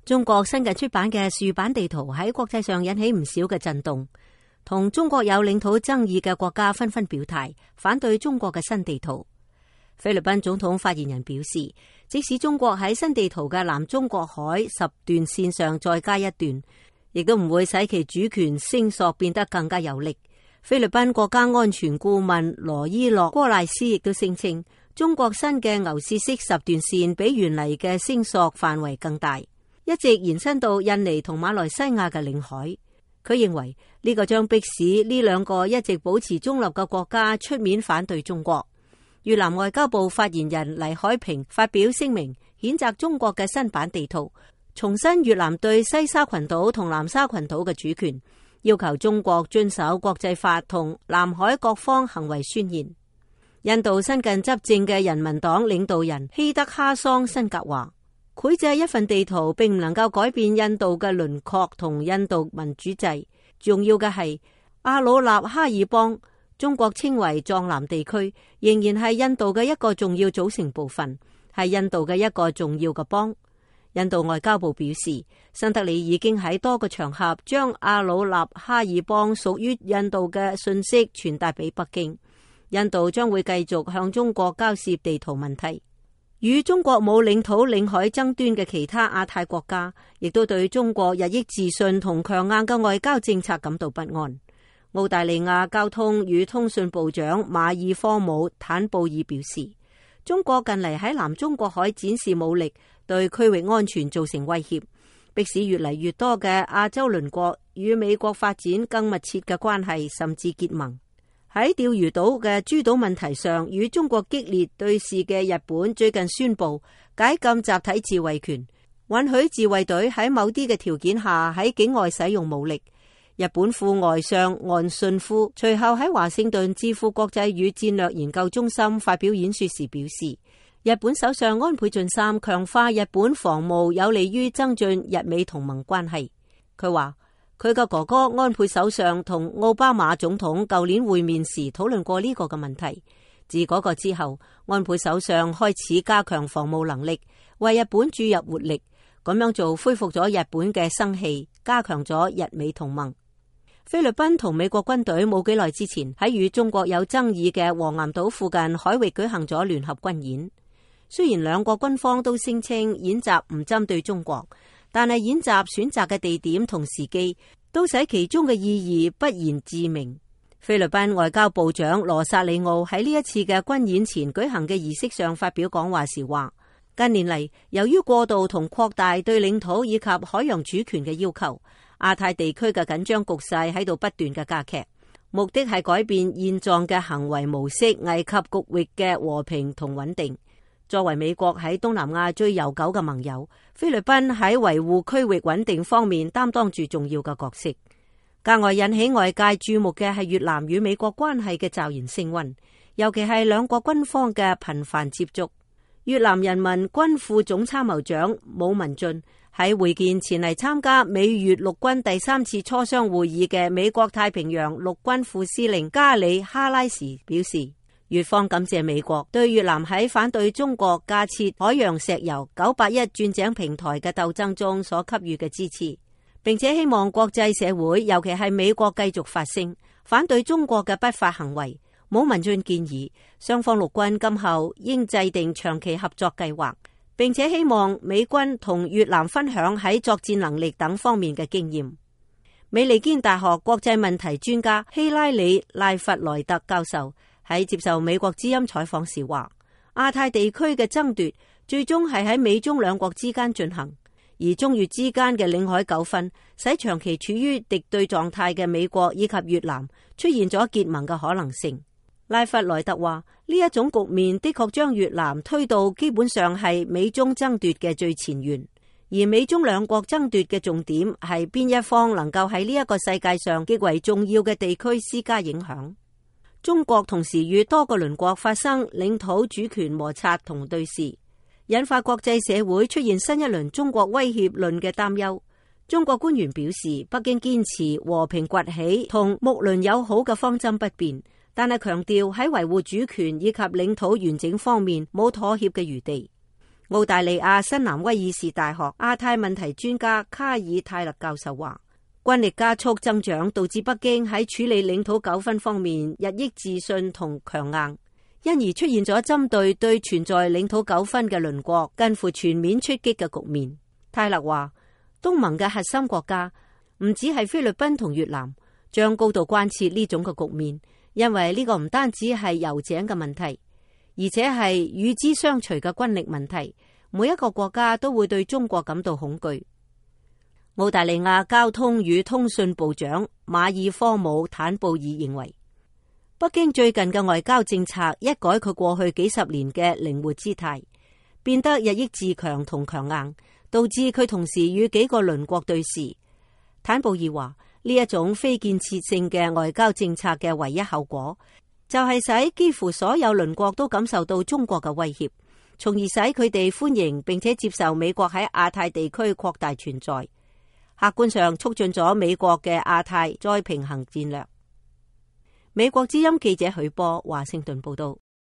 中國新近出版嘅豎版地圖喺國際上引起唔少嘅震動，同中國有領土爭議嘅國家紛紛表態反對中國嘅新地圖。菲律賓總統發言人表示，即使中國喺新地圖嘅南中國海10段線上再加一段，亦都唔會使其主權聲索變得更加有力。菲律賓國家安全顧問羅伊洛戈賴斯亦都聲稱，中國新嘅牛屎式10段線比原嚟嘅聲索範圍更大，一直延伸到印尼同馬來西亞嘅領海。佢認為呢個將迫使呢兩個一直保持中立嘅國家出面反對中國。越南外交部發言人黎海平發表聲明，譴責中國嘅新版地圖，重申越南對西沙群島同南沙群島嘅主權，要求中國遵守國際法同南海各方行為宣言。印度新近執政嘅人民黨領導人希德哈桑辛格話，繪製一份地圖並唔能夠改變印度嘅輪廓同印度民主制，重要嘅係阿魯納哈爾邦，中國稱為藏南地區，仍然係印度嘅一個重要組成部分，係印度嘅一個重要嘅邦。印度外交部表示，新德里已經喺多個場合將阿魯納哈爾邦屬於印度嘅信息傳達俾北京。印度將會繼續向中國交涉地圖問題。與中國冇領土領海爭端嘅其他亞太國家，亦都對中國日益自信同強硬嘅外交政策感到不安。澳大利亞交通與通訊部長馬爾科姆坦布爾表示，中國近嚟喺南中國海展示武力，對區域安全造成威脅，迫使越嚟越多嘅亞洲鄰國與美國發展更密切嘅關係，甚至結盟。喺釣魚島嘅諸島問題上，與中國激烈對峙嘅日本最近宣布解禁集體自衛權，允許自衛隊喺某啲嘅條件下喺境外使用武力。日本副外相岸信夫隨後喺華盛頓智庫國際與戰略研究中心發表演說時表示，日本首相安倍晉三強化日本防務有利於增進日美同盟關係。佢話佢嘅哥哥安倍首相同奧巴馬總統舊年會面時討論過呢個嘅問題。自嗰個之後，安倍首相開始加強防務能力，為日本注入活力。咁樣做恢復咗日本嘅生氣，加強咗日美同盟。菲律賓同美國軍隊冇幾耐之前喺與中國有爭議嘅黃岩島附近海域舉行咗聯合軍演。雖然兩國軍方都聲稱演習唔針對中國，但係演習選擇嘅地點同時機都使其中嘅意義不言自明。菲律賓外交部長羅薩里奧喺呢一次嘅軍演前舉行嘅儀式上發表講話時話，近年嚟由於過度同擴大對領土以及海洋主權嘅要求，亞太地區嘅緊張局勢喺度不斷嘅加劇，目的係改變現狀嘅行為模式，危及局域嘅和平同穩定。作為美國喺東南亞最悠久嘅盟友，菲律賓喺維護區域穩定方面擔當住重要嘅角色。格外引起外界注目嘅係越南與美國關係嘅驟然升溫，尤其係兩國軍方嘅頻繁接觸。越南人民軍副總參謀長武文俊喺會見前嚟參加美越陸軍第3次磋商會議嘅美國太平洋陸軍副司令加里哈拉時表示，越方感謝美國對越南喺反對中國架設海洋石油981鑽井平台嘅鬥爭中所給予嘅支持，並且希望國際社會，尤其係美國繼續發聲，反對中國嘅不法行為。武文俊建議雙方陸軍今後應制定長期合作計劃，並且希望美軍同越南分享喺作戰能力等方面嘅經驗。美利堅大學國際問題專家希拉里賴弗萊特教授喺接受美國之音採訪時話，亞太地區嘅爭奪最終係喺美中兩國之間進行，而中越之間嘅領海糾紛使長期處於敵對狀態嘅美國以及越南出現咗結盟嘅可能性。賴弗萊特話，呢一種局面的確將越南推到基本上係美中爭奪嘅最前沿，而美中兩國爭奪嘅重點係邊一方能夠喺呢一個世界上極為重要嘅地區施加影響。中國同時與多個鄰國發生領土主權摩擦同對峙，引發國際社會出現新一輪中國威脅論嘅擔憂。中國官員表示，北京堅持和平崛起同睦鄰友好嘅方針不變，但係強調喺維護主權以及領土完整方面冇妥協嘅餘地。 澳大利亞新南威爾士大學亞太問題專家卡爾泰勒教授話，軍力加速增長導致北京喺處理領土糾紛方面日益自信同強硬，因而出現咗針對存在領土糾紛嘅鄰國近乎全面出擊嘅局面。泰勒話，東盟嘅核心國家唔止係菲律賓同越南，將高度關切呢種嘅局面，因為呢個唔單止係油井嘅問題，而且係與之相隨嘅軍力問題。每一個國家都會對中國感到恐懼。澳大利亞交通與通訊部長馬爾科姆坦布爾認為，北京最近嘅外交政策一改佢過去幾十年嘅靈活姿態，變得日益自強同強硬，導致佢同時與幾個鄰國對峙。坦布爾話，呢一種非建設性嘅外交政策嘅唯一後果，就係使幾乎所有鄰國都感受到中國嘅威脅，從而使佢哋歡迎並且接受美國喺亞太地區擴大存在，客觀上促進咗美國嘅亞太再平衡戰略。美國之音記者許波華盛頓報道。